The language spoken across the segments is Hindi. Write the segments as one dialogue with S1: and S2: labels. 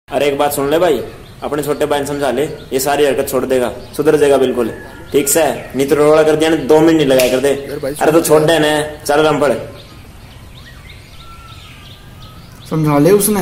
S1: अरे एक बात सुन ले भाई, अपने छोटे भाई ने समझा ले, ये सारी हरकत छोड़ देगा, सुधर जाएगा बिल्कुल। ठीक से नहीं तो रोड़ा कर दिया ना, 2 मिनट नहीं लगाया कर दे। अरे तो छोड़ दे ना, चल राम पड़।
S2: समझा ले उसने।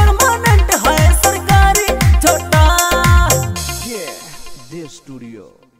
S3: Studio.